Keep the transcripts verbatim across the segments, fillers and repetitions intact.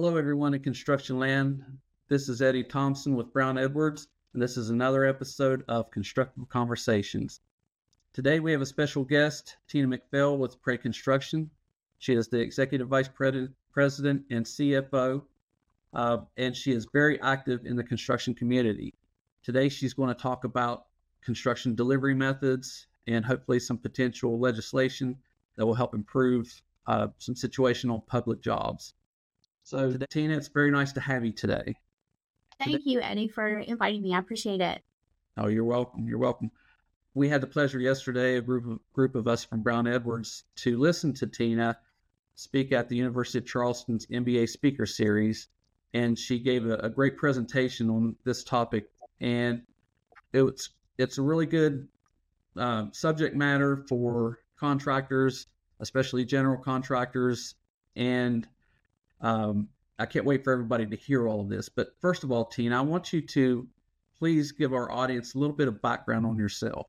Hello, everyone in construction land. This is Eddie Thompson with Brown Edwards, and this is another episode of Constructive Conversations. Today, we have a special guest, Tina McPhail with Prey Construction. She is the Executive Vice President and C F O, uh, and she is very active in the construction community. Today, she's going to talk about construction delivery methods and hopefully some potential legislation that will help improve uh, some situational public jobs. So, today, Tina, it's very nice to have you today. Thank today, you, Eddie, for inviting me. I appreciate it. Oh, you're welcome. You're welcome. We had the pleasure yesterday, a group of, group of us from Brown Edwards, to listen to Tina speak at the University of Charleston's M B A Speaker Series, and she gave a, a great presentation on this topic. And it's it's a really good uh, subject matter for contractors, especially general contractors, and Um, I can't wait for everybody to hear all of this. But first of all, Tina, I want you to please give our audience a little bit of background on yourself.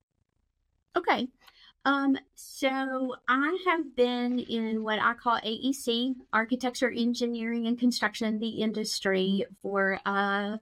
Okay. Um, so I have been in what I call A E C, Architecture, Engineering, and Construction, the industry for uh,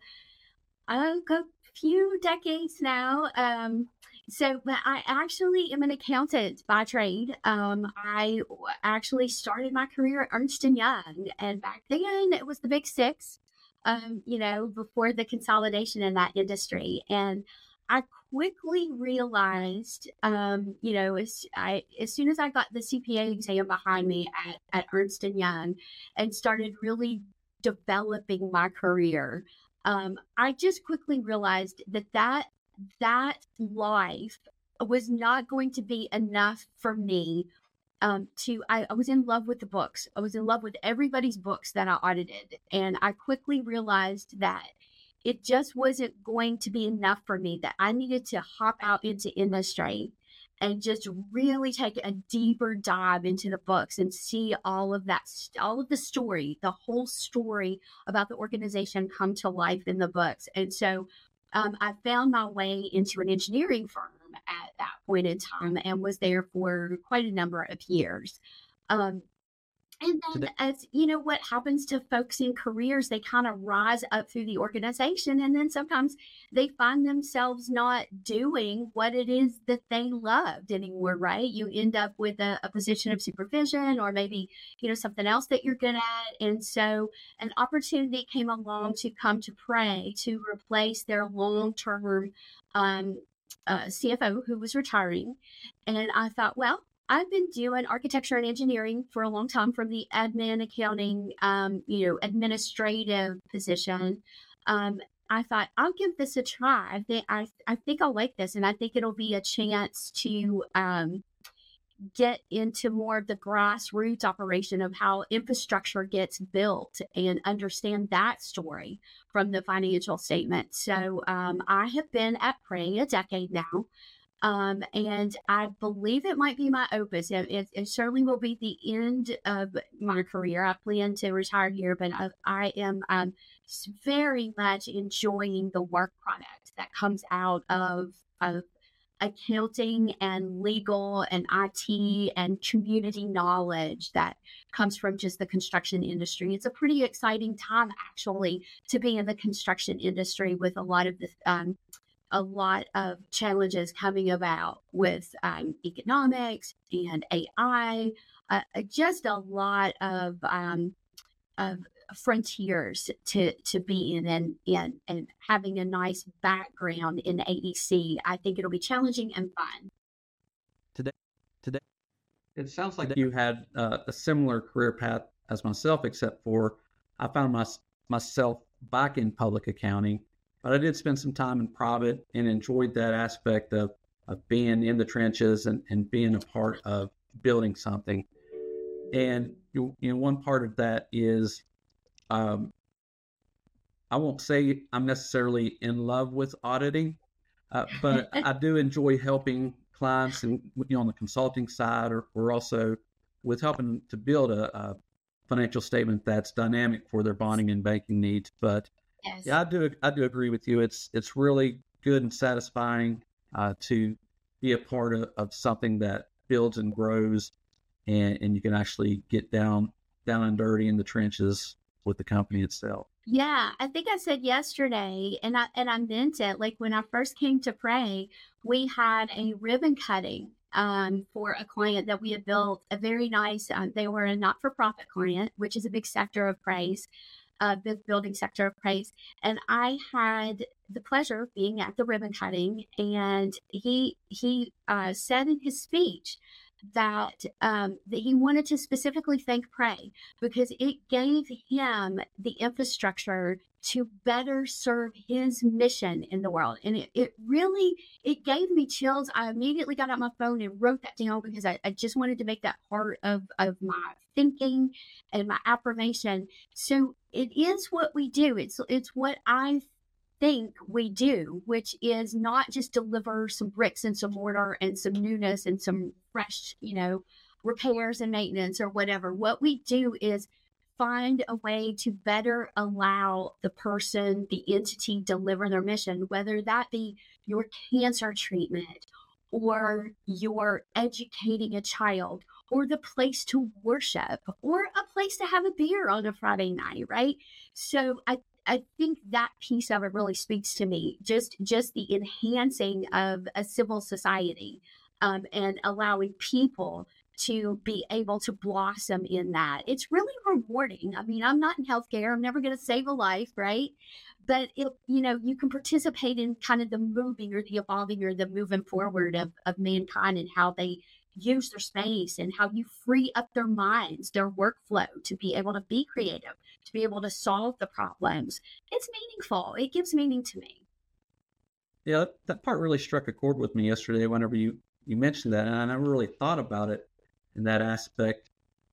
a few decades now. Um, So, but I actually am an accountant by trade. Um, I actually started my career at Ernst and Young, and back then it was the Big Six, um, you know, before the consolidation in that industry. And I quickly realized, um, you know, as I as soon as I got the C P A exam behind me at, at Ernst and Young and started really developing my career, um, I just quickly realized that that that life was not going to be enough for me um, to, I, I was in love with the books. I was in love with everybody's books that I audited. And I quickly realized that it just wasn't going to be enough for me, that I needed to hop out into industry and just really take a deeper dive into the books and see all of that, all of the story, the whole story about the organization come to life in the books. And so Um, I found my way into an engineering firm at that point in time and was there for quite a number of years. Um, and then Today. as you know, what happens to folks in careers, they kind of rise up through the organization, and then sometimes they find themselves not doing what it is that they loved anymore, right? You end up with a, a position of supervision or maybe, you know, something else that you're good at. And so an opportunity came along to come to Prey to replace their long-term um, uh, C F O who was retiring. And I thought, well, I've been doing architecture and engineering for a long time, from the admin, accounting, um, you know, administrative position. Um, I thought I'll give this a try. I think I, I think I'll like this, and I think it'll be a chance to um, get into more of the grassroots operation of how infrastructure gets built and understand that story from the financial statement. So um, I have been at Prey a decade now. Um, and I believe it might be my opus. It, it, it certainly will be the end of my career. I plan to retire here, but I, I am um, very much enjoying the work product that comes out of, of accounting and legal and I T and community knowledge that comes from just the construction industry. It's a pretty exciting time, actually, to be in the construction industry with a lot of the um, a lot of challenges coming about with um, economics and A I, uh, just a lot of, um, of frontiers to, to be in, and, and, and having a nice background in A E C. I think it'll be challenging and fun. Today, today, it sounds like you had uh, a similar career path as myself, except for I found my, myself back in public accounting. But I did spend some time in private and enjoyed that aspect of, of being in the trenches and, and being a part of building something. And, you know, one part of that is, um, I won't say I'm necessarily in love with auditing, uh, but I do enjoy helping clients, and, you know, on the consulting side, or, or also with helping to build a, a financial statement that's dynamic for their bonding and banking needs. But Yes. Yeah, I do. I do agree with you. It's it's really good and satisfying uh, to be a part of, of something that builds and grows, and, and you can actually get down down and dirty in the trenches with the company itself. Yeah, I think I said yesterday, and I and I meant it. Like when I first came to Pray, we had a ribbon cutting um, for a client that we had built a very nice. Um, they were a not-for-profit client, which is a big sector of Praise, uh, big building sector of Praise. And I had the pleasure of being at the ribbon cutting, and he he uh, said in his speech that um, that he wanted to specifically thank Pray because it gave him the infrastructure to better serve his mission in the world. And it, it really, it gave me chills. I immediately got out my phone and wrote that down because I, I just wanted to make that part of, of my thinking and my affirmation. So it is what we do. It's, it's what I think we do, which is not just deliver some bricks and some mortar and some newness and some fresh, you know, repairs and maintenance or whatever. What we do is find a way to better allow the person, the entity deliver their mission, whether that be your cancer treatment or you're educating a child or the place to worship or a place to have a beer on a Friday night, right? So I I think that piece of it really speaks to me, just just the enhancing of a civil society um, and allowing people to be able to blossom in that. It's really rewarding. I mean, I'm not in healthcare. I'm never going to save a life, right? But, it, you know, you can participate in kind of the moving or the evolving or the moving forward of, of mankind and how they use their space and how you free up their minds, their workflow to be able to be creative, to be able to solve the problems. It's meaningful. It gives meaning to me. Yeah, that, that part really struck a chord with me yesterday whenever you, you mentioned that, and I never really thought about it in that aspect.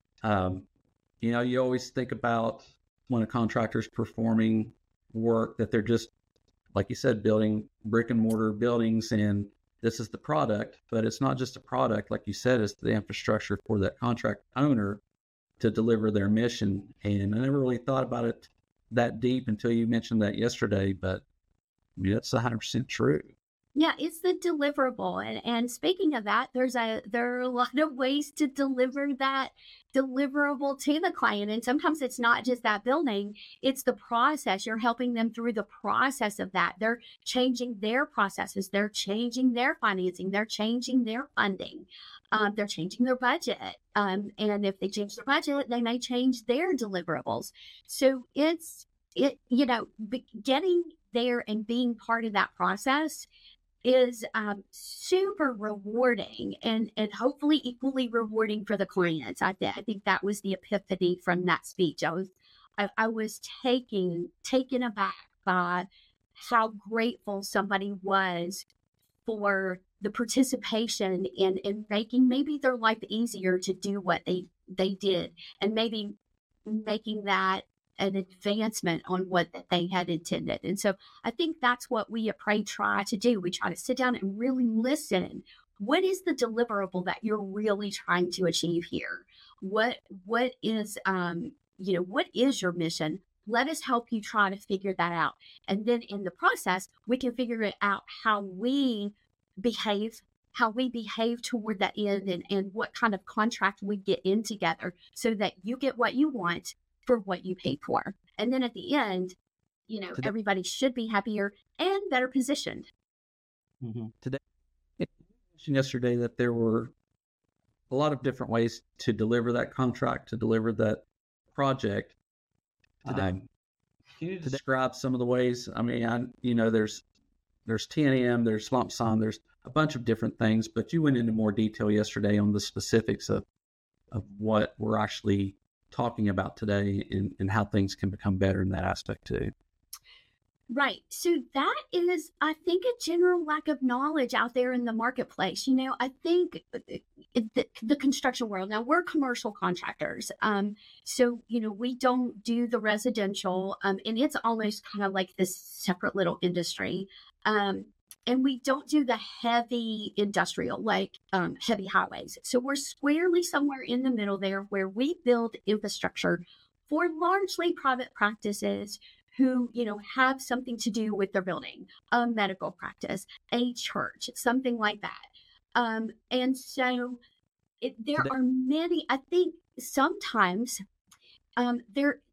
Um, you know, you always think about when a contractor's performing work that they're just, like you said, building brick and mortar buildings and this is the product, but it's not just a product. Like you said, it's the infrastructure for that contract owner to deliver their mission. And I never really thought about it that deep until you mentioned that yesterday, but I mean, that's one hundred percent true. Yeah, it's the deliverable. And and speaking of that, there's a there are a lot of ways to deliver that deliverable to the client. And sometimes it's not just that building, it's the process. You're helping them through the process of that. They're changing their processes, they're changing their financing, they're changing their funding. Um, they're changing their budget. Um, and if they change their budget, they may change their deliverables. So it's it, you know, getting there and being part of that process is um, super rewarding and, and hopefully equally rewarding for the clients. I, th- I think that was the epiphany from that speech. I was I, I was taken taken aback by how grateful somebody was for the participation in, in making maybe their life easier to do what they, they did and maybe making that an advancement on what they had intended. And so I think that's what we at Pray try to do. We try to sit down and really listen. What is the deliverable that you're really trying to achieve here? What what is um you know what is your mission? Let us help you try to figure that out. And then in the process, we can figure it out how we behave, how we behave toward that end and, and what kind of contract we get in together so that you get what you want for what you paid for. And then at the end, you know, Today, everybody should be happier and better positioned. Mm-hmm. Today, you mentioned yesterday that there were a lot of different ways to deliver that contract, to deliver that project. Today, um, can you describe some of the ways? I mean, I, you know, there's there's T N M, there's lump sum, there's a bunch of different things, but you went into more detail yesterday on the specifics of of what we're actually talking about today and, and how things can become better in that aspect too. Right. So that is, I think, a general lack of knowledge out there in the marketplace. You know, I think the, the construction world, now we're commercial contractors. Um, so, you know, we don't do the residential, um, and it's almost kind of like this separate little industry. Um, and we don't do the heavy industrial, like um, heavy highways. So we're squarely somewhere in the middle there where we build infrastructure for largely private practices who, you know, have something to do with their building, a medical practice, a church, something like that. Um, and so it, there are many, I think sometimes um, there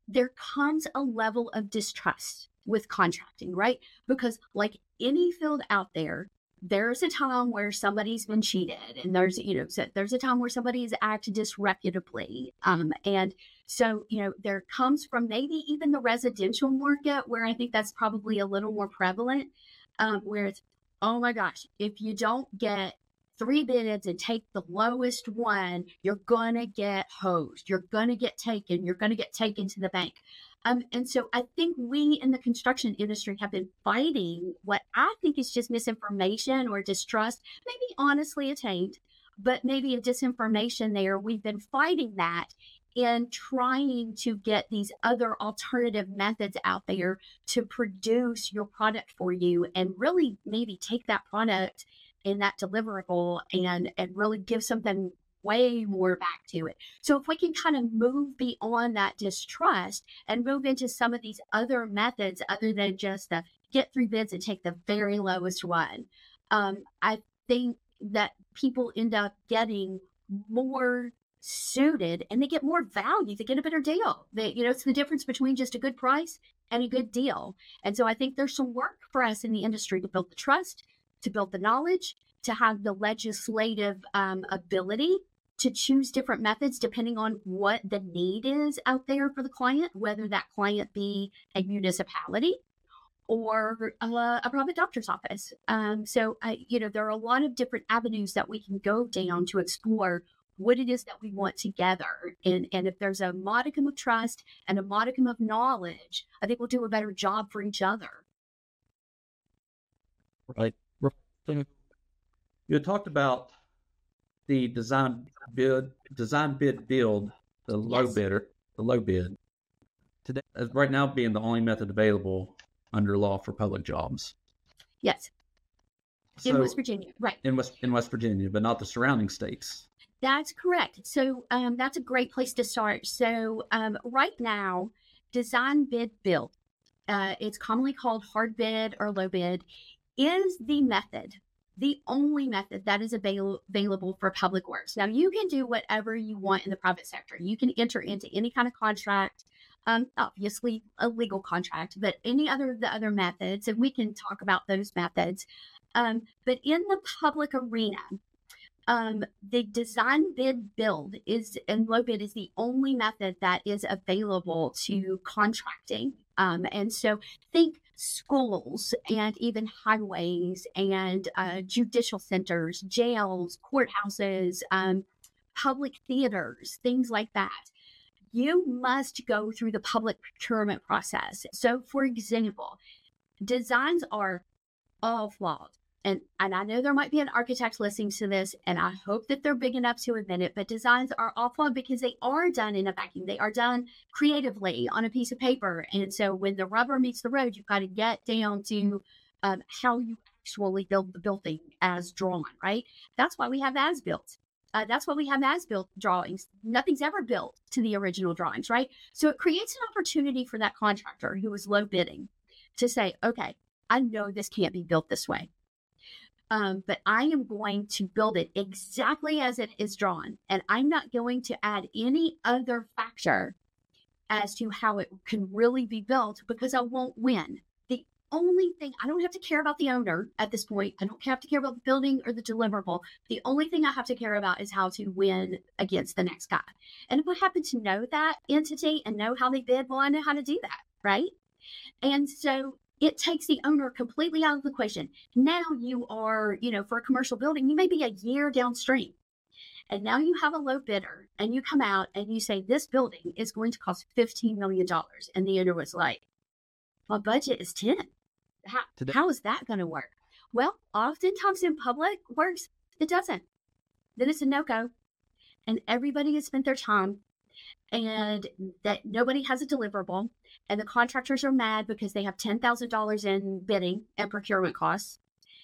there comes a level of distrust with contracting, right? Because like any field out there, there's a time where somebody's been cheated, and there's, you know, so there's a time where somebody has acted disreputably. Um, and so, you know, there comes from maybe even the residential market where I think that's probably a little more prevalent, um, where it's, oh my gosh, if you don't get three bids and take the lowest one, you're going to get hosed. You're going to get taken. You're going to get taken to the bank. Um, and so I think we in the construction industry have been fighting what I think is just misinformation or distrust, maybe honestly attained, but maybe a disinformation there. We've been fighting that in trying to get these other alternative methods out there to produce your product for you and really maybe take that product in that deliverable and, and really give something way more back to it. So if we can kind of move beyond that distrust and move into some of these other methods other than just the get three bids and take the very lowest one, um, I think that people end up getting more suited and they get more value. They get a better deal. They, you know, it's the difference between just a good price and a good deal. And so I think there's some work for us in the industry to build the trust, to build the knowledge, to have the legislative um, ability to choose different methods depending on what the need is out there for the client, whether that client be a municipality or uh, a private doctor's office. Um, so, uh, you know, there are a lot of different avenues that we can go down to explore what it is that we want together. And, and if there's a modicum of trust and a modicum of knowledge, I think we'll do a better job for each other. Right. You had talked about the design bid, design bid build, the low yes. bidder, the low bid. Today, as right now, being the only method available under law for public jobs. Yes. In so, West Virginia, right? In West in West Virginia, but not the surrounding states. That's correct. So um, that's a great place to start. So um, right now, design bid build, uh, it's commonly called hard bid or low bid, is the method. The only method that is avail- available for public works. Now, you can do whatever you want in the private sector. You can enter into any kind of contract, um, obviously a legal contract, but any other of the other methods, and we can talk about those methods. Um, but in the public arena, um, the design bid build is, and low bid is the only method that is available to contracting. Um, and so think schools and even highways and uh, judicial centers, jails, courthouses, um, public theaters, things like that. You must go through the public procurement process. So, for example, designs are all flawed. And, and I know there might be an architect listening to this, and I hope that they're big enough to admit it, but designs are all flawed because they are done in a vacuum. They are done creatively on a piece of paper. And so when the rubber meets the road, you've got to get down to um, how you actually build the building as drawn, right? That's why we have as-built. Uh, that's why we have as-built drawings. Nothing's ever built to the original drawings, right? So it creates an opportunity for that contractor who is low bidding to say, okay, I know this can't be built this way. Um, but I am going to build it exactly as it is drawn. And I'm not going to add any other factor as to how it can really be built because I won't win. The only thing, I don't have to care about the owner at this point. I don't have to care about the building or the deliverable. The only thing I have to care about is how to win against the next guy. And if I happen to know that entity and know how they bid, well, I know how to do that, right? And so it takes the owner completely out of the equation. Now you are, you know, for a commercial building, you may be a year downstream. And now you have a low bidder and you come out and you say, this building is going to cost fifteen million dollars. And the owner was like, my budget is ten. How, how is that going to work? Well, oftentimes in public works, it doesn't. Then it's a no-go. And everybody has spent their time and that nobody has a deliverable, and the contractors are mad because they have ten thousand dollars in bidding and procurement costs,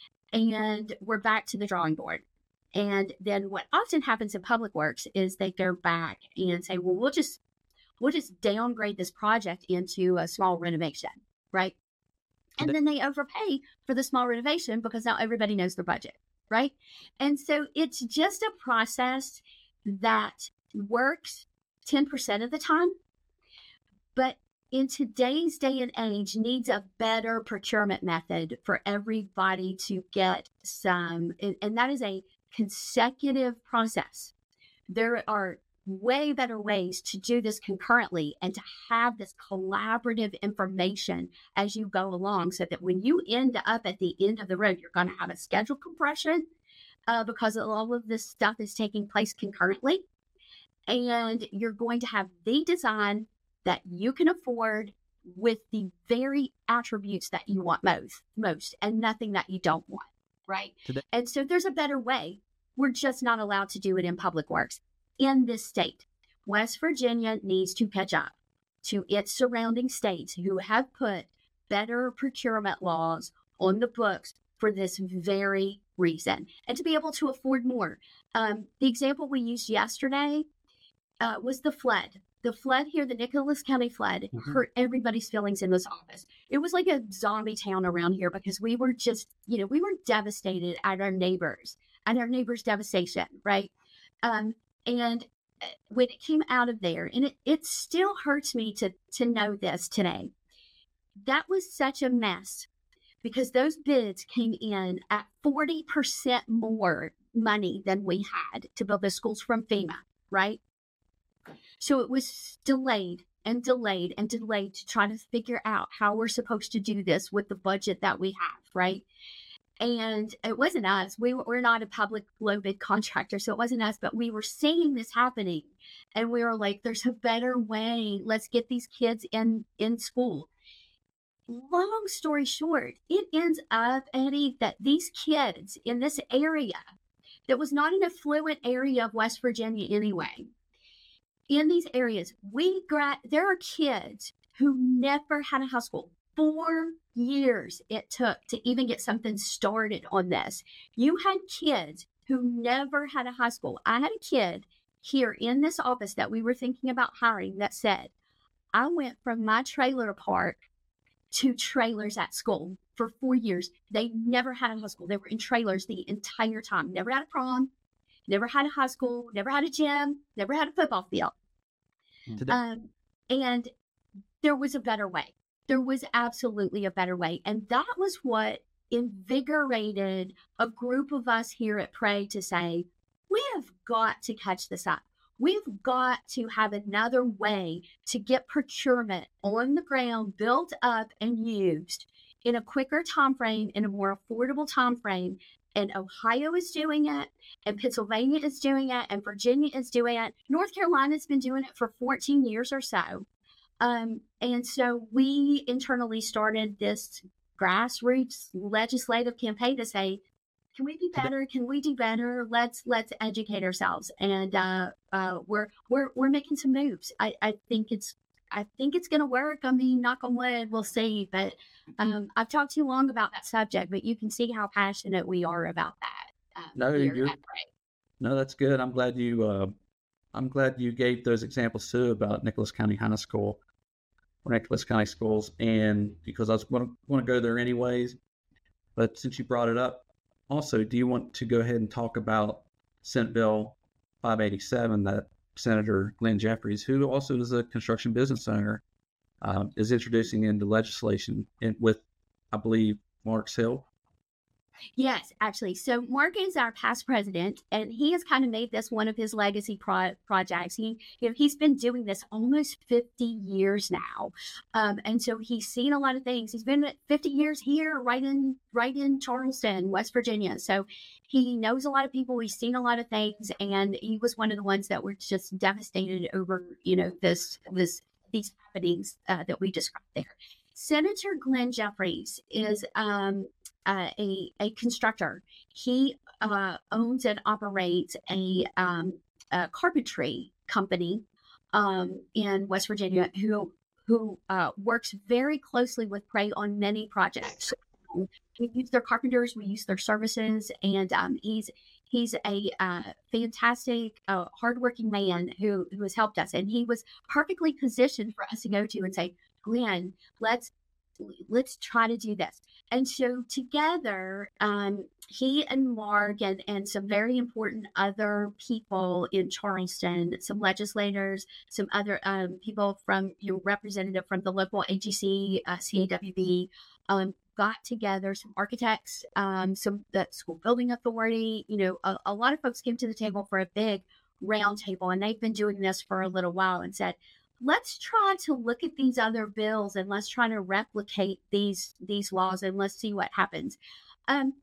and we're back to the drawing board. And then what often happens in public works is they go back and say, well, we'll just we'll just downgrade this project into a small renovation, right? And then they overpay for the small renovation because now everybody knows their budget, right? And so it's just a process that works ten percent of the time, But in today's day and age, needs a better procurement method for everybody to get some, and, and that is a consecutive process. There are way better ways to do this concurrently and to have this collaborative information as you go along, so that when you end up at the end of the road, you're going to have a schedule compression uh, because all of this stuff is taking place concurrently. And you're going to have the design that you can afford with the very attributes that you want most, most and nothing that you don't want, right? Today. And so there's a better way. We're just not allowed to do it in Public Works. In this state, West Virginia needs to catch up to its surrounding states who have put better procurement laws on the books for this very reason, and to be able to afford more. Um, the example we used yesterday uh, was the flood. The flood here, the Nicholas County flood, mm-hmm. hurt everybody's feelings in this office. It was like a zombie town around here because we were just, you know, we were devastated at our neighbors, at our neighbors' devastation, right? Um, and when it came out of there, and it, it still hurts me to, to know this today, that was such a mess because those bids came in at forty percent more money than we had to build the schools from FEMA, right? So it was delayed and delayed and delayed to try to figure out how we're supposed to do this with the budget that we have, right? And it wasn't us. We were, we're not a public low bid contractor, so it wasn't us, but we were seeing this happening. And we were like, there's a better way. Let's get these kids in, in school. Long story short, it ends up, Eddie, that these kids in this area that was not an affluent area of West Virginia anyway, in these areas, we gra- there are kids who never had a high school. Four years it took to even get something started on this. You had kids who never had a high school. I had a kid here in this office that we were thinking about hiring that said, I went from my trailer park to trailers at school for four years. They never had a high school. They were in trailers the entire time. Never had a prom, never had a high school, never had a gym, never had a football field. Um, and there was a better way. There was absolutely a better way. And that was what invigorated a group of us here at Pray to say, we have got to catch this up. We've got to have another way to get procurement on the ground, built up and used in a quicker time frame, in a more affordable time frame. And Ohio is doing it, and Pennsylvania is doing it, and Virginia is doing it. North Carolina's been doing it for fourteen years or so. Um, and so we internally started this grassroots legislative campaign to say, can we be better? Can we do better? Let's let's educate ourselves. And uh, uh, we're we're we're making some moves. I, I think it's I think it's going to work. I mean, knock on wood, we'll see. But um, I've talked too long about that subject, but you can see how passionate we are about that. Um, no, you're, no, that's good. I'm glad you. Uh, I'm glad you gave those examples too about Nicholas County High School or Nicholas County Schools, and because I was going to want to go there anyways. But since you brought it up, also, do you want to go ahead and talk about Senate Bill five eighty-seven that Senator Glenn Jeffries, who also is a construction business owner, um, is introducing into legislation in, with, I believe, Mark's help? Yes, actually. So Mark is our past president, and he has kind of made this one of his legacy pro- projects. He, you know, he's been doing this almost fifty years now, um, and so he's seen a lot of things. He's been fifty years here, right in right in Charleston, West Virginia. So he knows a lot of people. He's seen a lot of things, and he was one of the ones that were just devastated over, you know, this this these happenings uh, that we described there. Senator Glenn Jeffries is um, uh, a a constructor. He uh, owns and operates a, um, a carpentry company um, in West Virginia who who uh, works very closely with Pray on many projects. We use their carpenters, we use their services, and um, he's he's a uh, fantastic, uh, hardworking man who who has helped us, and he was perfectly positioned for us to go to and say, Glenn, let's let's try to do this. And so together, um, he and Mark and, and some very important other people in Charleston, some legislators, some other um, people from, you know, representative from the local A G C, uh, C A W B, um, got together, some architects, um, some the school building authority, you know, a, a lot of folks came to the table for a big round table, and they've been doing this for a little while, and said, let's try to look at these other bills and let's try to replicate these these laws and let's see what happens. Um,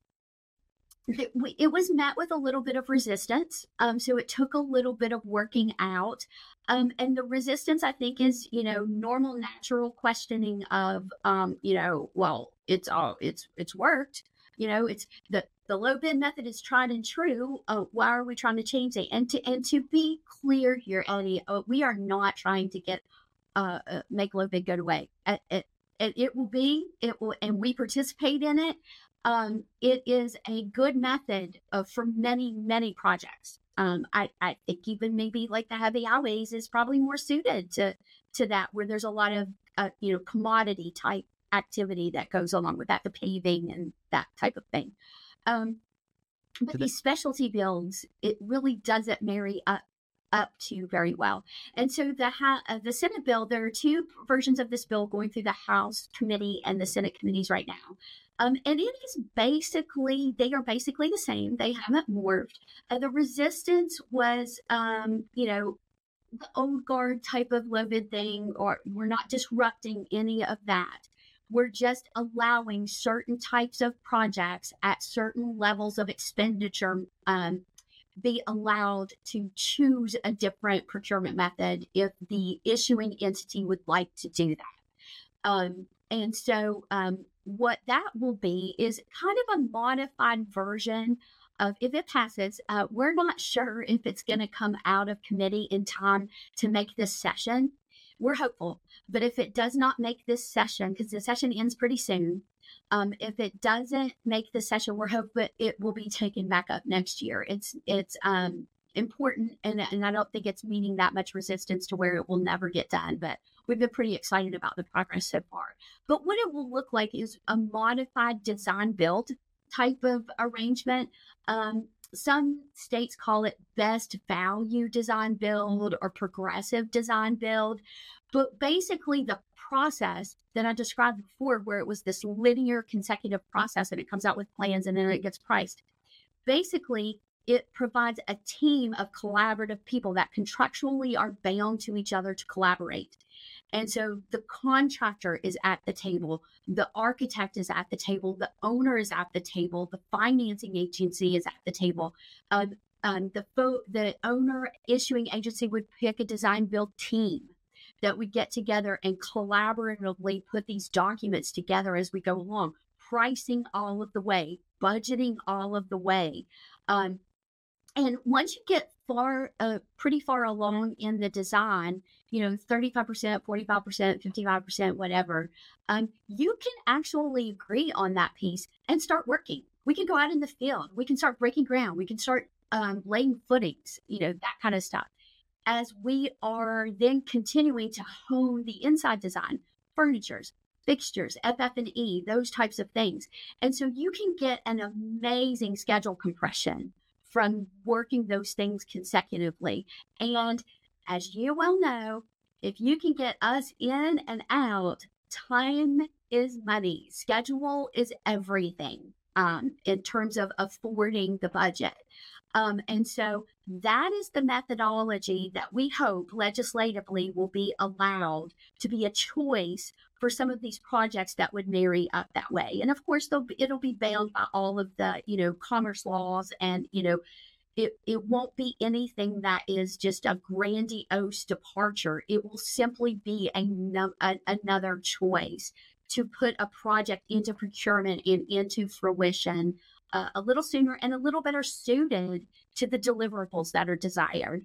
it, it was met with a little bit of resistance. Um, so it took a little bit of working out. Um, and the resistance, I think, is, you know, normal, natural questioning of, um, you know, well, it's all, it's, it's worked. You know, it's the, the low bid method is tried and true. Uh, why are we trying to change it? And to, and to be clear here, Eddie, uh, we are not trying to get, uh, uh make low bid go away. It, it, it will be, it will, and we participate in it. Um, it is a good method uh, for many, many projects. Um, I, I think even maybe like the heavy highways is probably more suited to, to that, where there's a lot of, uh, you know, commodity type activity that goes along with that, the paving and that type of thing. Um, but these specialty builds, it really doesn't marry up up to very well. And so the ha- uh, the Senate bill, there are two versions of this bill going through the House committee and the Senate committees right now. Um, and it is basically, they are basically the same. They haven't morphed. Uh, the resistance was, um, you know, the old guard type of low bid thing, or we're not disrupting any of that. We're just allowing certain types of projects at certain levels of expenditure um, be allowed to choose a different procurement method if the issuing entity would like to do that. Um, and so um, what that will be is kind of a modified version of, if it passes, uh, we're not sure if it's going to come out of committee in time to make this session. We're hopeful, but if it does not make this session, because the session ends pretty soon, um, if it doesn't make the session, we're hoping it will be taken back up next year. It's it's um, important, and, and I don't think it's meeting that much resistance to where it will never get done, but we've been pretty excited about the progress so far. But what it will look like is a modified design build type of arrangement. Um, Some states call it best value design build or progressive design build. But basically the process that I described before, where it was this linear consecutive process and it comes out with plans and then it gets priced. Basically, it provides a team of collaborative people that contractually are bound to each other to collaborate. And so the contractor is at the table, the architect is at the table, the owner is at the table, the financing agency is at the table. Um, um, the fo- the owner issuing agency would pick a design build team that would get together and collaboratively put these documents together as we go along, pricing all of the way, budgeting all of the way. Um, and once you get far, uh, pretty far along in the design, you know, thirty-five percent, forty-five percent, fifty-five percent, whatever, um, you can actually agree on that piece and start working. We can go out in the field. We can start breaking ground. We can start um, laying footings, you know, that kind of stuff. As we are then continuing to hone the inside design, furnitures, fixtures, F F and E, those types of things. And so you can get an amazing schedule compression from working those things consecutively. And as you well know, if you can get us in and out, time is money. Schedule is everything um, in terms of affording the budget. Um, and so that is the methodology that we hope legislatively will be allowed to be a choice for some of these projects that would marry up that way. And of course, they'll be, it'll be bound by all of the, you know, commerce laws, and, you know, it, it won't be anything that is just a grandiose departure. It will simply be a, a, another choice to put a project into procurement and into fruition uh, a little sooner and a little better suited to the deliverables that are desired.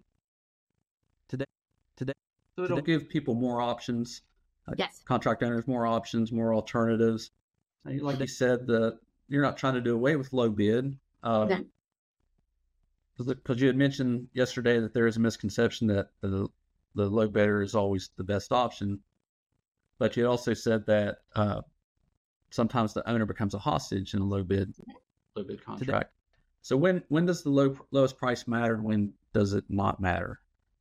Today, today, so it'll today. give people more options. Uh, yes. Contract owners more options, more alternatives. Like you said, the you're not trying to do away with low bid. Uh, no. Because you had mentioned yesterday that there is a misconception that the the low bidder is always the best option, but you also said that uh, sometimes the owner becomes a hostage in a low bid, low bid contract. So when, when does the low, lowest price matter? When does it not matter?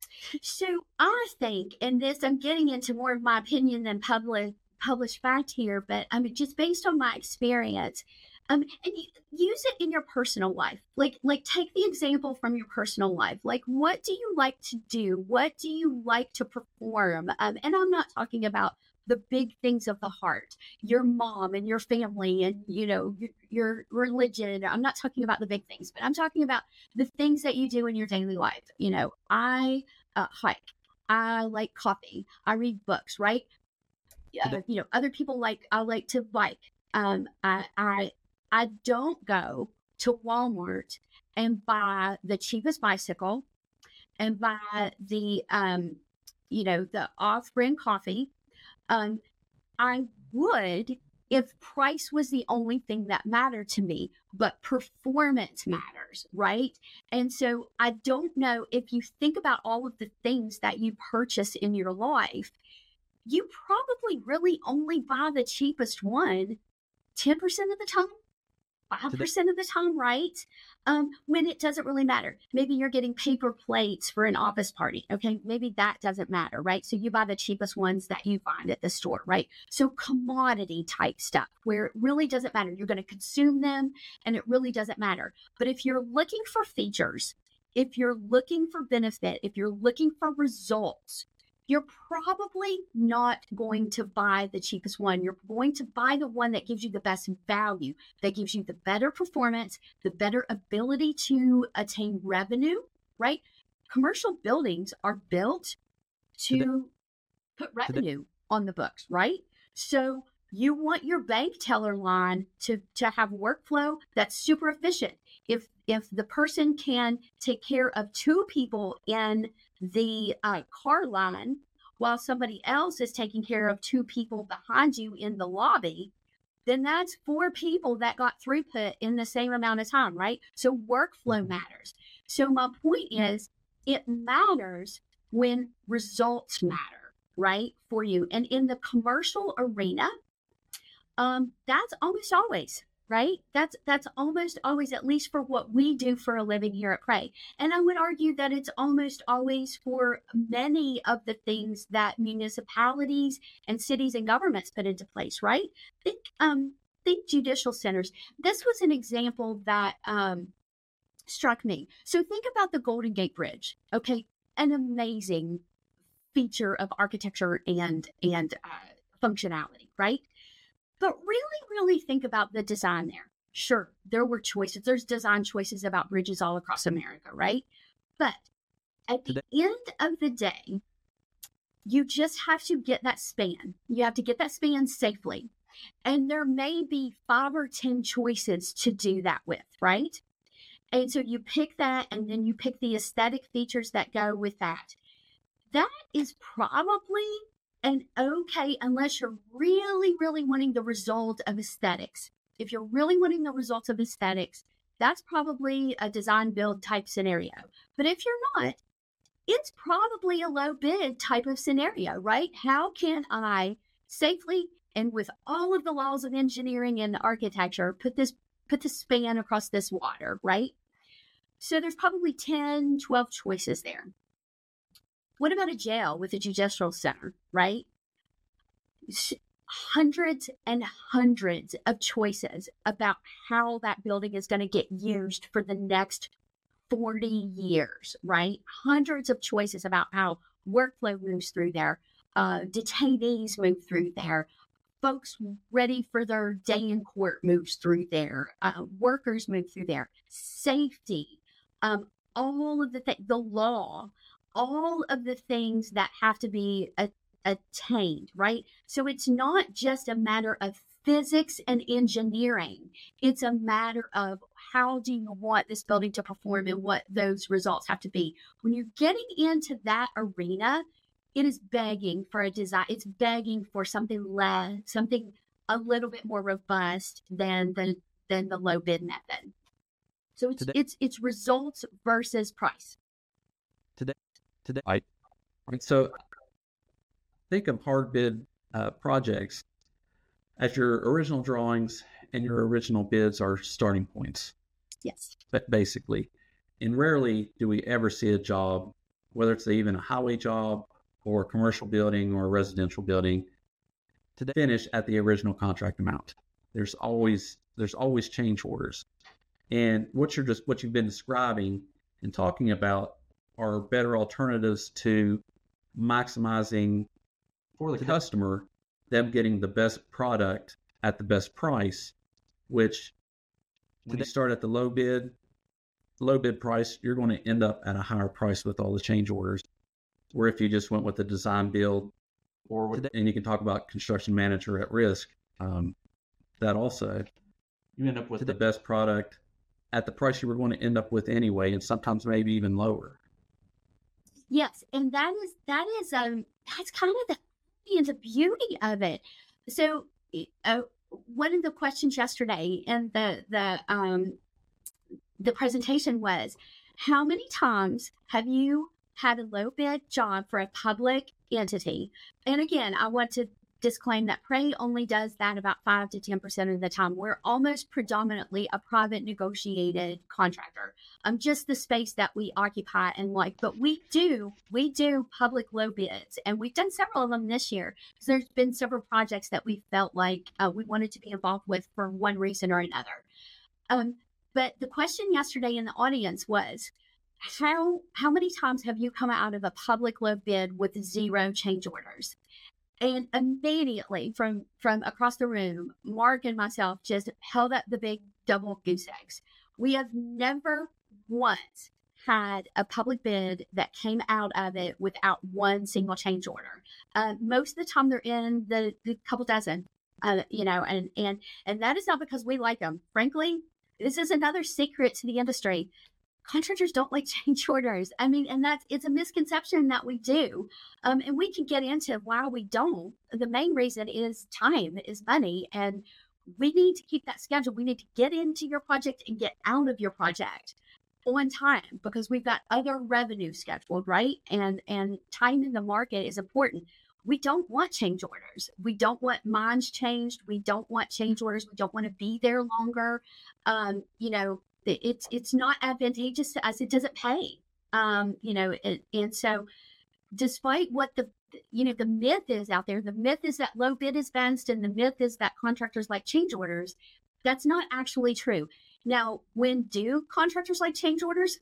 So I think, and this, I'm getting into more of my opinion than public published fact here, but I mean, just based on my experience, um, and you, use it in your personal life. Like, like take the example from your personal life. Like, what do you like to do? What do you like to perform? Um, and I'm not talking about the big things of the heart, your mom and your family and, you know, your, your religion. I'm not talking about the big things, but I'm talking about the things that you do in your daily life. You know, I uh, hike. I like coffee. I read books, right? Uh, you know, other people like, I like to bike. Um, I, I, I don't go to Walmart and buy the cheapest bicycle and buy the, um, you know, the off-brand coffee. Um, I would if price was the only thing that mattered to me, but performance matters, right? And so I don't know, if you think about all of the things that you purchase in your life, you probably really only buy the cheapest one ten percent of the time, five percent of the time, right? Um, when it doesn't really matter. Maybe you're getting paper plates for an office party. Okay, maybe that doesn't matter, right? So you buy the cheapest ones that you find at the store, right? So commodity type stuff where it really doesn't matter. You're going to consume them and it really doesn't matter. But if you're looking for features, if you're looking for benefit, if you're looking for results, you're probably not going to buy the cheapest one. You're going to buy the one that gives you the best value, that gives you the better performance, the better ability to attain revenue, right? Commercial buildings are built to put revenue on the books, right? So you want your bank teller line to, to have workflow that's super efficient. If if the person can take care of two people in the uh, car line while somebody else is taking care of two people behind you in the lobby, then that's four people that got throughput in the same amount of time, right? So workflow matters. So my point is, it matters when results matter, right, for you. And in the commercial arena, um, that's almost always, right? That's that's almost always, at least for what we do for a living here at Pray. And I would argue that it's almost always for many of the things that municipalities and cities and governments put into place, right? Think, um, think judicial centers. This was an example that um, struck me. So think about the Golden Gate Bridge, okay? An amazing feature of architecture and, and uh, functionality, right? But really, really think about the design there. Sure, there were choices. There's design choices about bridges all across America, right? But at the end of the day, you just have to get that span. You have to get that span safely. And there may be five or ten choices to do that with, right? And so you pick that, and then you pick the aesthetic features that go with that. That is probably and okay, unless you're really, really wanting the result of aesthetics. If you're really wanting the results of aesthetics, that's probably a design build type scenario. But if you're not, it's probably a low bid type of scenario, right? How can I safely and with all of the laws of engineering and architecture put this put the span across this water, right? So there's probably ten, twelve choices there. What about a jail with a judicial center, right? Hundreds and hundreds of choices about how that building is going to get used for the next forty years, right? Hundreds of choices about how workflow moves through there, uh, detainees move through there, folks ready for their day in court moves through there, uh, workers move through there, safety, um, all of the th- the law, all of the things that have to be a- attained, right? So it's not just a matter of physics and engineering. It's a matter of how do you want this building to perform and what those results have to be. When you're getting into that arena, it is begging for a design. It's begging for something less, something a little bit more robust than the than the low bid method. So it's Today. it's it's results versus price. Today. Today, I, so think of hard bid uh, projects. as your original drawings and your original bids are starting points. Yes. But basically, and rarely do we ever see a job, whether it's even a highway job or a commercial building or a residential building, to finish at the original contract amount. There's always there's always change orders. And what you're just what you've been describing and talking about are better alternatives to maximizing for the customer them getting the best product at the best price, which when you start at the low bid, low bid price, you're going to end up at a higher price with all the change orders. Where if you just went with the design build, or with, and you can talk about construction manager at risk, um, that also you end up with the best product at the price you were going to end up with anyway, and sometimes maybe even lower. Yes, and that is that is um that's kind of the the beauty of it. So, uh, one of the questions yesterday in the the um the presentation was, how many times have you had a low bid job for a public entity? And again, I want to disclaim that P R A only does that about five to ten percent of the time. We're almost predominantly a private negotiated contractor. Um, just the space that we occupy and like, but we do, we do public low bids, and we've done several of them this year because there's been several projects that we felt like uh, we wanted to be involved with for one reason or another. Um, but the question yesterday in the audience was, how how many times have you come out of a public low bid with zero change orders? And immediately from, from across the room, Mark and myself just held up the big double goose eggs. We have never once had a public bid that came out of it without one single change order. Uh, most of the time they're in the, the couple dozen, uh, you know, and, and, and that is not because we like them. Frankly, this is another secret to the industry. Contractors don't like change orders. I mean, and that's, it's a misconception that we do. Um, and we can get into why we don't. The main reason is time, is money. And we need to keep that schedule. We need to get into your project and get out of your project on time because we've got other revenue scheduled, right? And, and time in the market is important. We don't want change orders. We don't want minds changed. We don't want change orders. We don't want to be there longer. Um, you know, It's it's not advantageous to us. It doesn't pay, um, you know, it, and so despite what the, you know, the myth is out there, the myth is that low bid is best, and the myth is that contractors like change orders. That's not actually true. Now, when do contractors like change orders?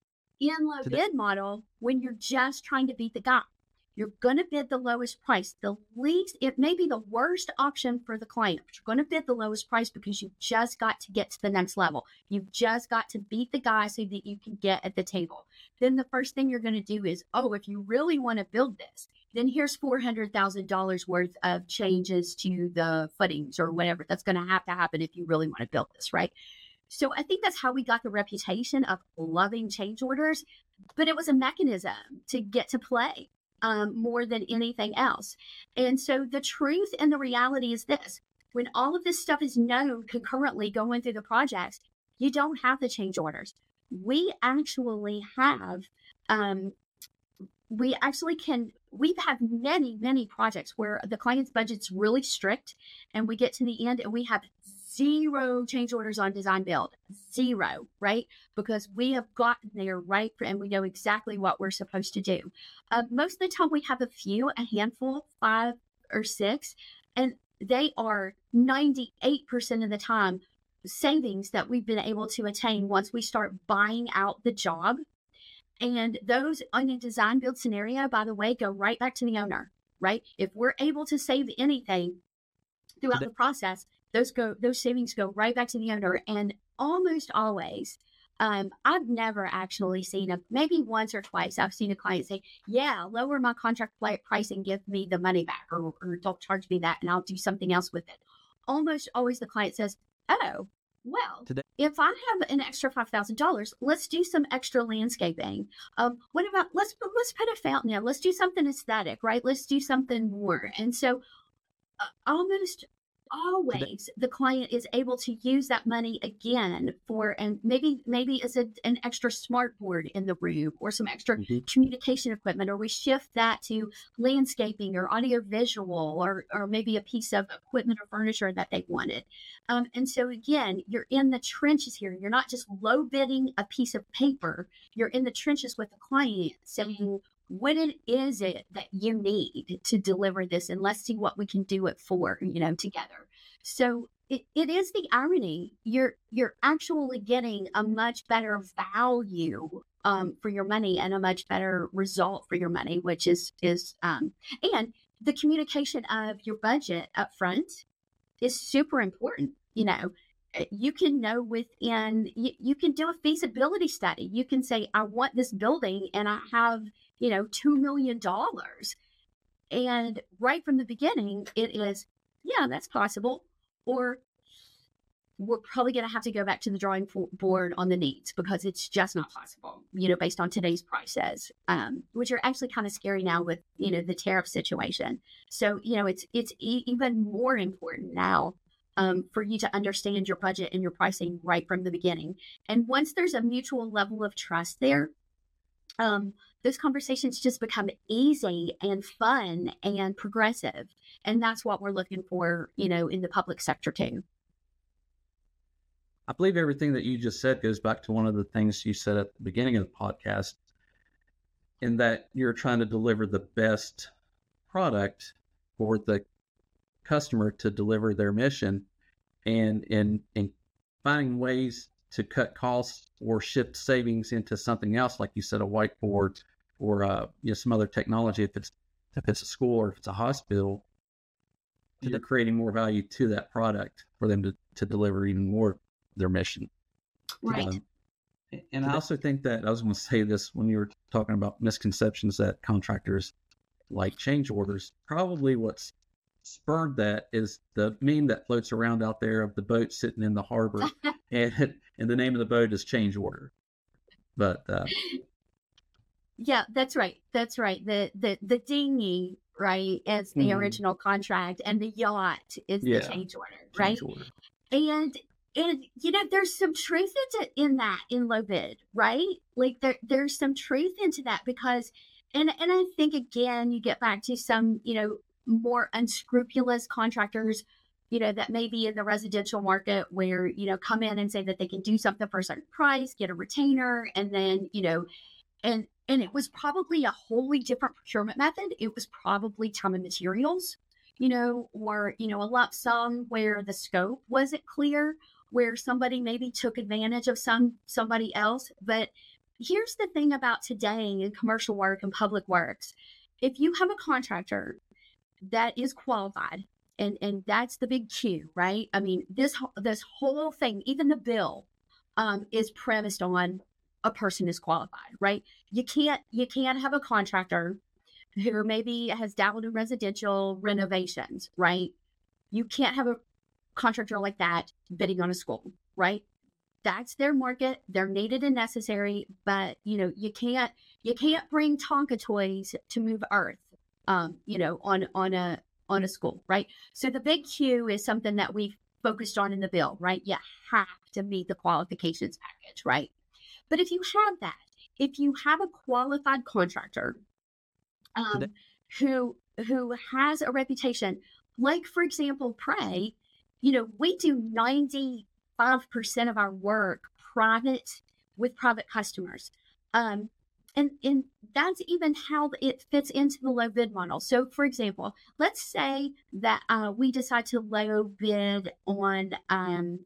In low bid model, when you're just trying to beat the guy. You're going to bid the lowest price, the least, it may be the worst option for the client, but you're going to bid the lowest price because you've just got to get to the next level. You've just got to beat the guy so that you can get at the table. Then the first thing you're going to do is, oh, if you really want to build this, then here's four hundred thousand dollars worth of changes to the footings or whatever. That's going to have to happen if you really want to build this, right? So I think that's how we got the reputation of loving change orders, but it was a mechanism to get to play. Um, more than anything else. And so the truth and the reality is this: when all of this stuff is known concurrently going through the projects, you don't have the change orders. We actually have, um, we actually can, we've had many, many projects where the client's budget's really strict and we get to the end and we have zero change orders on design build, zero, right? Because we have gotten there, right? And we know exactly what we're supposed to do. Uh, most of the time we have a few, a handful, five or six, and they are ninety-eight percent of the time savings that we've been able to attain once we start buying out the job. And those on a design build scenario, by the way, go right back to the owner, right? If we're able to save anything throughout the process, Those go, those savings go right back to the owner. And almost always, um, I've never actually seen a, maybe once or twice, I've seen a client say, yeah, lower my contract price and give me the money back, or, or don't charge me that and I'll do something else with it. Almost always the client says, oh, well, Today. if I have an extra five thousand dollars, let's do some extra landscaping. Um, what about, let's, let's put a fountain in, let's do something aesthetic, right? Let's do something more. And so uh, almost always the client is able to use that money again for, and maybe maybe it's a, an extra smart board in the room or some extra mm-hmm. communication equipment, or we shift that to landscaping or audio visual, or or maybe a piece of equipment or furniture that they wanted. Um, and so again, you're in the trenches here. You're not just low bidding a piece of paper. You're in the trenches with the client saying, what it is it that you need to deliver this, and let's see what we can do it for, you know, together. So it, it is the irony. You're you're actually getting a much better value um, for your money and a much better result for your money, which is is um, and the communication of your budget up front is super important. You know, you can know within, you, you can do a feasibility study. You can say, I want this building and I have, you know, two million dollars. And right from the beginning, it is, yeah, that's possible. Or we're probably going to have to go back to the drawing board on the needs because it's just not possible, you know, based on today's prices, um, which are actually kind of scary now with, you know, the tariff situation. So, you know, it's, it's e- even more important now Um, for you to understand your budget and your pricing right from the beginning. And once there's a mutual level of trust there, um, those conversations just become easy and fun and progressive. And that's what we're looking for, you know, in the public sector too. I believe everything that you just said goes back to one of the things you said at the beginning of the podcast, in that you're trying to deliver the best product for the customer to deliver their mission, and in in finding ways to cut costs or shift savings into something else, like you said, a whiteboard or uh, you know, some other technology. If it's if it's a school or if it's a hospital, yeah. They're creating more value to that product for them to, to deliver even more their mission. Right. Um, and I also think that I was going to say this when you were talking about misconceptions that contractors like change orders. Probably what's spurred that is the meme that floats around out there of the boat sitting in the harbor and and the name of the boat is change order. But uh yeah, that's right. That's right. The the the dinghy, right, is the mm-hmm. original contract, and the yacht is yeah. the change order, right? Change order. And and you know, there's some truth into in that in low bid, right? Like there there's some truth into that, because and and I think again you get back to some, you know, more unscrupulous contractors, you know, that may be in the residential market where, you know, come in and say that they can do something for a certain price, get a retainer, and then, you know, and and it was probably a wholly different procurement method. It was probably time and materials, you know, or, you know, a lump sum where the scope wasn't clear, where somebody maybe took advantage of some somebody else. But here's the thing about today in commercial work and public works. If you have a contractor that is qualified, and and that's the big Q, right? I mean, this this whole thing, even the bill, um, is premised on a person is qualified, right? You can't you can't have a contractor who maybe has dabbled in residential renovations, right? You can't have a contractor like that bidding on a school, right? That's their market. They're needed and necessary, but you know, you can't you can't bring Tonka toys to move earth, um, you know, on on a on a school, right? So the big Q is something that we've focused on in the bill, right? You have to meet the qualifications package, right? But if you have that, if you have a qualified contractor um, who who has a reputation, like for example, Pray, you know, we do ninety-five percent of our work private with private customers. Um, and, and that's even how it fits into the low bid model. So for example, let's say that uh, we decide to low bid on um,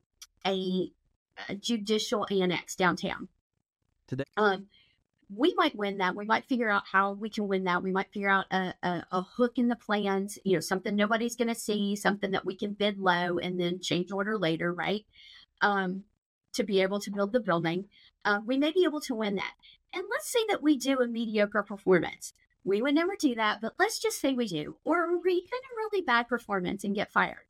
a, a judicial annex downtown. Today. Um, we might win that. We might figure out how we can win that. We might figure out a, a, a hook in the plans, you know, something nobody's going to see, something that we can bid low and then change order later, right? Um, to be able to build the building. Uh, we may be able to win that. And let's say that we do a mediocre performance. We would never do that, but let's just say we do. Or we even a really bad performance and get fired,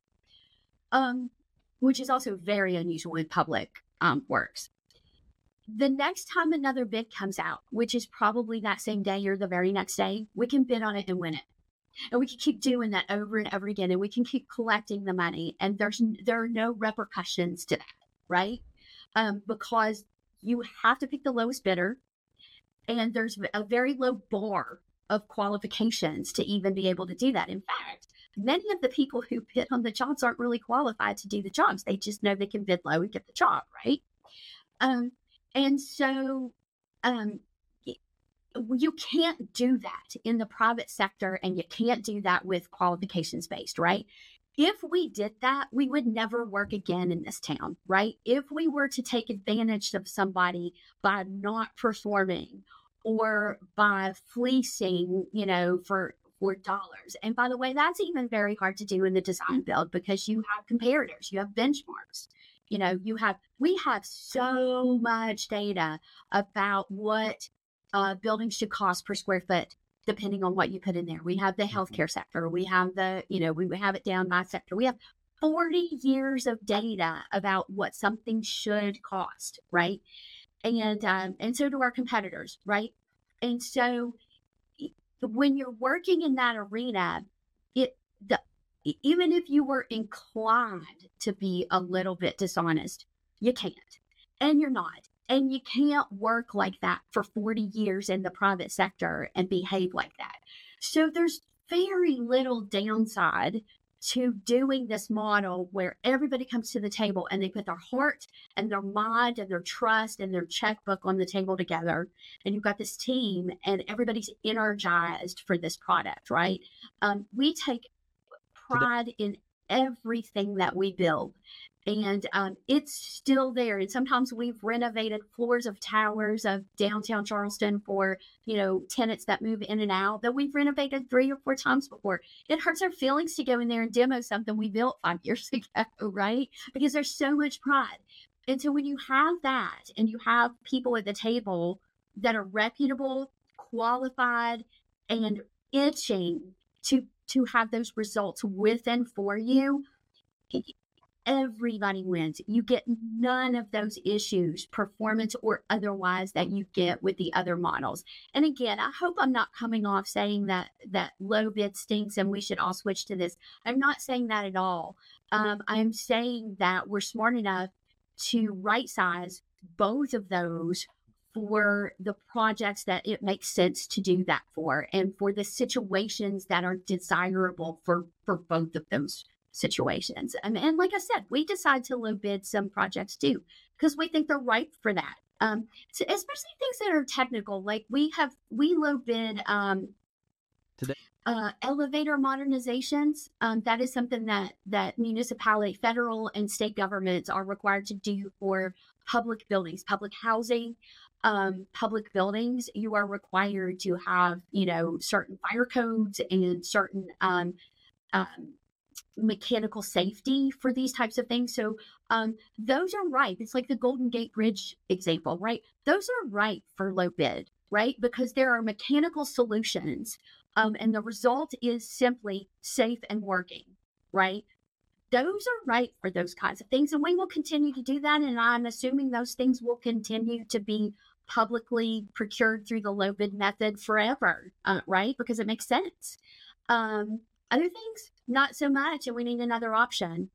um, which is also very unusual in public um, works. The next time another bid comes out, which is probably that same day or the very next day, we can bid on it and win it. And we can keep doing that over and over again, and we can keep collecting the money, and there's there are no repercussions to that, right? Um, because you have to pick the lowest bidder, and there's a very low bar of qualifications to even be able to do that. In fact, many of the people who bid on the jobs aren't really qualified to do the jobs. They just know they can bid low and get the job, right? Um, and so um, you can't do that in the private sector, and you can't do that with qualifications based, right? If we did that, we would never work again in this town, right? If we were to take advantage of somebody by not performing or by fleecing, you know, for, for dollars. And by the way, that's even very hard to do in the design build, because you have comparators, you have benchmarks, you know, you have, we have so much data about what uh, buildings should cost per square foot, depending on what you put in there. We have the healthcare sector. We have the, you know, we have it down by sector. We have forty years of data about what something should cost, right? And, um, and so do our competitors, right? And so when you're working in that arena, it, the, even if you were inclined to be a little bit dishonest, you can't, and you're not. And you can't work like that for forty years in the private sector and behave like that. So there's very little downside to doing this model where everybody comes to the table and they put their heart and their mind and their trust and their checkbook on the table together. And you've got this team and everybody's energized for this product, right? Um, we take pride in everything that we build. And um, it's still there. And sometimes we've renovated floors of towers of downtown Charleston for, you know, tenants that move in and out that we've renovated three or four times before. It hurts our feelings to go in there and demo something we built five years ago, right? Because there's so much pride. And so when you have that and you have people at the table that are reputable, qualified, and itching to, to have those results with and for you, everybody wins. You get none of those issues, performance or otherwise, that you get with the other models. And again, I hope I'm not coming off saying that that low bid stinks and we should all switch to this. I'm not saying that at all. Um, I'm saying that we're smart enough to right size both of those for the projects that it makes sense to do that for, and for the situations that are desirable for, for both of those situations. And, and like I said, we decide to low bid some projects too, because we think they're ripe for that. Um, so especially things that are technical, like we have, we low bid um, today. Uh, elevator modernizations. Um, that is something that, that municipality, federal and state governments are required to do for public buildings, public housing, um, public buildings. You are required to have, you know, certain fire codes and certain, um, um, mechanical safety for these types of things. So um, those are ripe. It's like the Golden Gate Bridge example, right? Those are ripe for low bid, right? Because there are mechanical solutions um, and the result is simply safe and working, right? Those are ripe for those kinds of things. And we will continue to do that. And I'm assuming those things will continue to be publicly procured through the low bid method forever, uh, right? Because it makes sense. Um, Other things, not so much, and we need another option.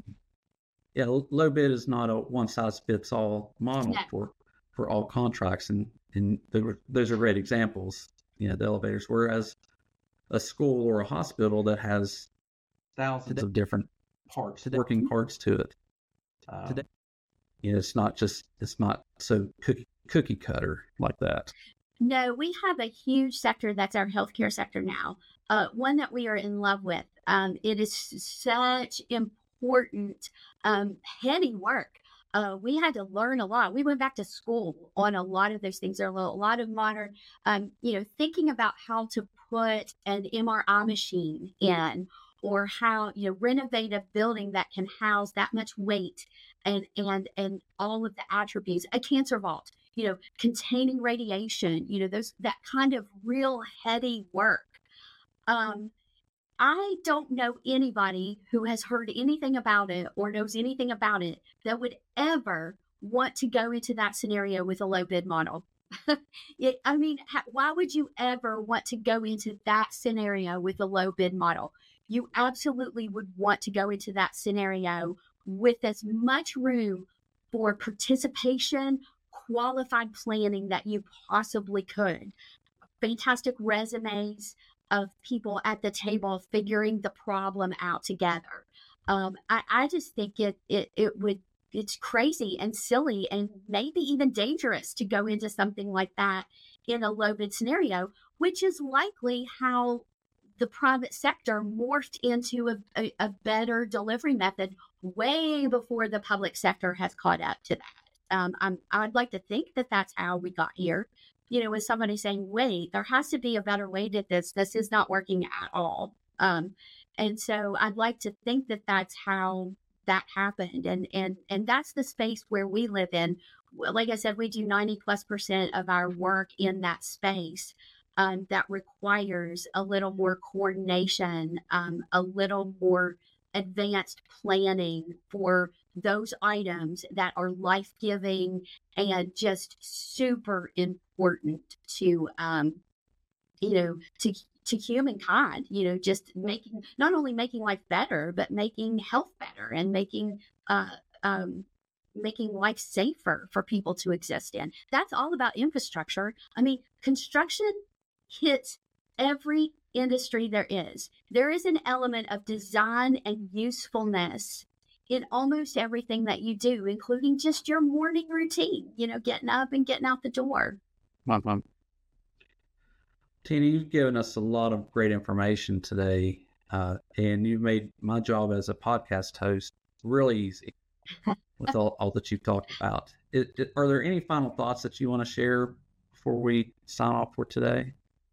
Yeah, low bid is not a one size fits all model no. for for all contracts, and and were, those are great examples. You know, the elevators. Whereas a school or a hospital that has thousands of different parts, working parts to it. Um, Today, you know, it's not just it's not so cookie cookie cutter like that. No, we have a huge sector that's our healthcare sector now. Uh, one that we are in love with. Um, it is such important, um, heady work. Uh, we had to learn a lot. We went back to school on a lot of those things. There are a lot of modern, um, you know, thinking about how to put an M R I machine in, or how, you know, renovate a building that can house that much weight and, and, and all of the attributes, a cancer vault, you know, containing radiation, you know, those, that kind of real heady work. Um, I don't know anybody who has heard anything about it or knows anything about it that would ever want to go into that scenario with a low bid model. it, I mean, ha- why would you ever want to go into that scenario with a low bid model? You absolutely would want to go into that scenario with as much room for participation, qualified planning that you possibly could. Fantastic resumes of people at the table figuring the problem out together. Um, I, I just think it, it, it would, it's crazy and silly and maybe even dangerous to go into something like that in a low bid scenario, which is likely how the private sector morphed into a, a, a better delivery method way before the public sector has caught up to that. Um, I'm, I'd like to think that that's how we got here. You know, with somebody saying, wait, there has to be a better way to this. This is not working at all. Um, and so I'd like to think that that's how that happened. And, and, and that's the space where we live in. Like I said, we do ninety plus percent of our work in that space. Um, that requires a little more coordination, um, a little more advanced planning for those items that are life-giving and just super important to, um, you know, to to humankind. You know, just making not only making life better, but making health better and making uh, um, making life safer for people to exist in. That's all about infrastructure. I mean, construction hits every industry there is. There is an element of design and usefulness in almost everything that you do, including just your morning routine, you know, getting up and getting out the door. Mom, Tina, you've given us a lot of great information today, uh, and you've made my job as a podcast host really easy with all, all that you've talked about. It, it, are there any final thoughts that you want to share before we sign off for today?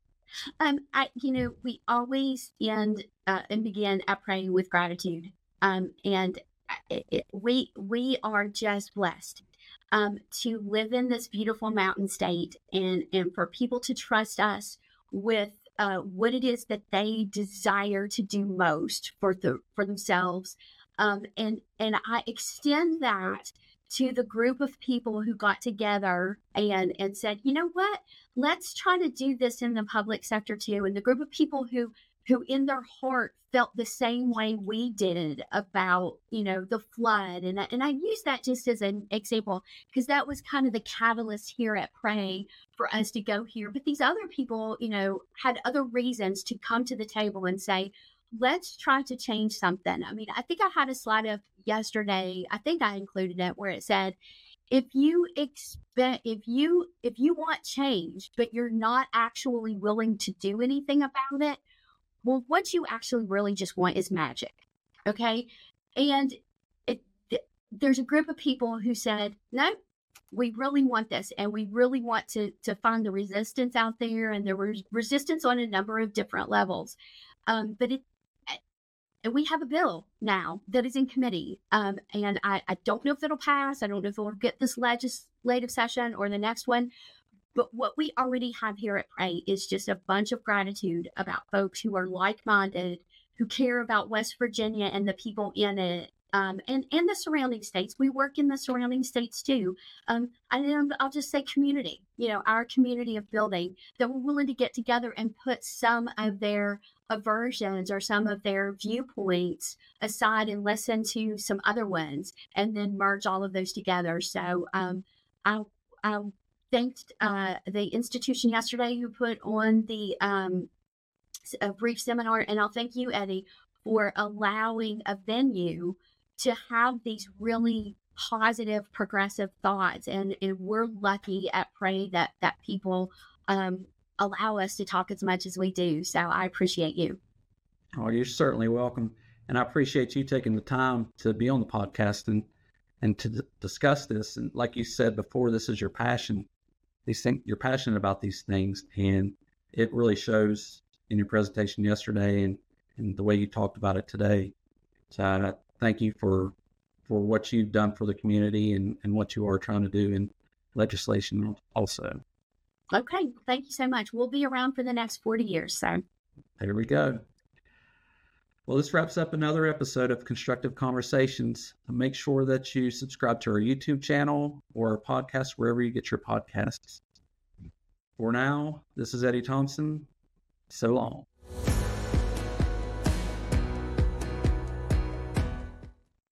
Um, I, you know, we always end uh, and begin our praying with gratitude. Um, and it, it, we we are just blessed um, to live in this beautiful mountain state, and and for people to trust us with uh, what it is that they desire to do most for the for themselves. Um, and and I extend that to the group of people who got together and, and said, you know what, let's try to do this in the public sector too. And the group of people who, who in their heart felt the same way we did about, you know, the flood. And, and I use that just as an example, because that was kind of the catalyst here at Pray for us to go here. But these other people, you know, had other reasons to come to the table and say, let's try to change something. I mean, I think I had a slide up yesterday. I think I included it where it said, if you expect, if you, if you want change, but you're not actually willing to do anything about it, well, what you actually really just want is magic. Okay. And it, th- there's a group of people who said, no, we really want this. And we really want to, to find the resistance out there. And there was resistance on a number of different levels. Um, but it, And we have a bill now that is in committee. Um, and I, I don't know if it'll pass. I don't know if it'll get this legislative session or the next one. But what we already have here at Pray is just a bunch of gratitude about folks who are like-minded, who care about West Virginia and the people in it, um, and, and the surrounding states. We work in the surrounding states too. Um, and then I'll just say community, you know, our community of building, that we're willing to get together and put some of their aversions or some of their viewpoints aside and listen to some other ones and then merge all of those together. So um, I, I thanked uh, the institution yesterday who put on the um, a brief seminar, and I'll thank you, Eddie, for allowing a venue to have these really positive, progressive thoughts. And, and we're lucky at Pray that, that people um, allow us to talk as much as we do. So I appreciate you. Oh, you're certainly welcome. And I appreciate you taking the time to be on the podcast and, and to d- discuss this. And like you said before, this is your passion. These things, you're passionate about these things, and it really shows in your presentation yesterday and, and the way you talked about it today. So I thank you for for what you've done for the community and, and what you are trying to do in legislation also. Okay. Thank you so much. We'll be around for the next forty years. So there we go. Well, this wraps up another episode of Constructive Conversations. Make sure that you subscribe to our YouTube channel or our podcast, wherever you get your podcasts. For now, this is Eddie Thompson. So long.